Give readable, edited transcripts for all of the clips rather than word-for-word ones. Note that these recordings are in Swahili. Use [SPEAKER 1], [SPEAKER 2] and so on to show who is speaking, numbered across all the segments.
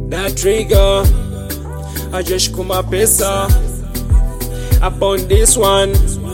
[SPEAKER 1] That trigger, I just come my pesa upon this one.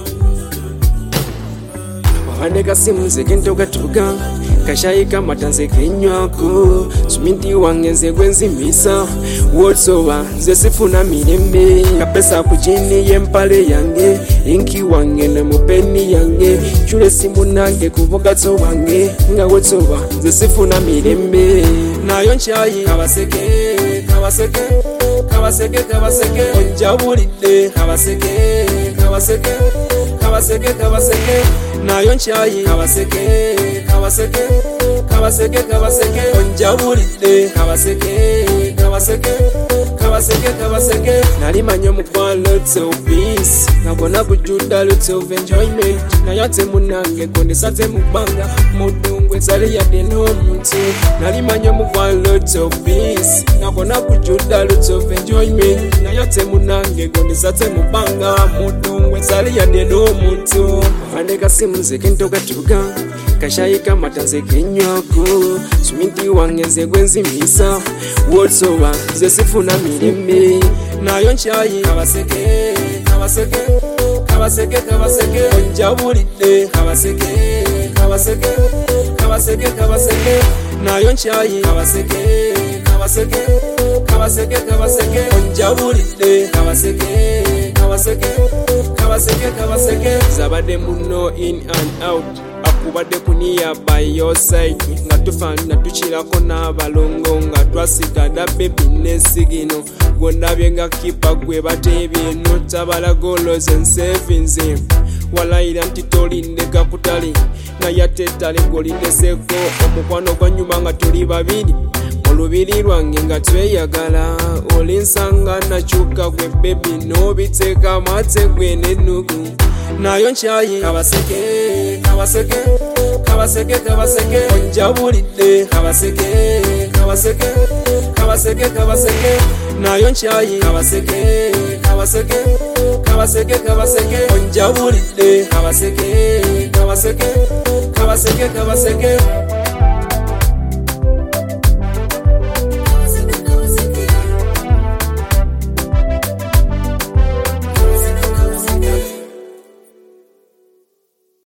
[SPEAKER 1] Waneka simu zikintoka tuga kashayika matanze kinywako suminti wangenze gwenzimisa wotsowa zesifuna mirembe kapesa kujini yempale yange inki wange na mupeni yange chule simu nange kuvogatso wange nga wotsowa zesifuna mirembe nayo nchayi kabaseke kabaseke kabaseke kabaseke onjabulide kabaseke kabaseke kabaseke kabaseke nayo nchayi kabaseke kabaseke kabaseke kabaseke onjabulide kabaseke kabaseke kabaseke kabaseke nalimanye mukwalo to peace nabona kujuda lots of enjoyment nayate munange kondesate mubanga mudungwe zali yade no muntu nalimanye mukwalo to peace nabona kujuda lots of enjoyment nayate munange kondesate mubanga mudungwe zali yade no muntu andeka simu zikintoka tuga kashayika matanze kinywako suminti wangenze gwenzimisa wotsowa zesifuna mirembe nayo nchayi kabaseke kabaseke kabaseke kabaseke onjabulide kabaseke kabaseke kabaseke kabaseke nayo nchayi kabaseke kabaseke kabaseke kabaseke onjabulide kabaseke kabaseke kabaseke kabaseke zabade muno in and out akubadde kuniya by your side nga tufana tuchirako n'abalongo nga twasigada baby nesigino gwondabye nga kipa gwe batebye notabala golos and savings walayira nti tolindeka kutali naye ate ettale golindeseko omukwano gwa nyuma nga tuli babiri olubiri lwange nga tweyagala olinsanga nakyuka gwe baby nobiteeka mate gwe nenugu nayo nchayi kabaseke kabaseke kabaseke kabaseke onjabulide kabaseke kabaseke kabaseke kabaseke nayo nchayi kabaseke kabaseke kabaseke kabaseke onjabulide kabaseke kabaseke kabaseke kabaseke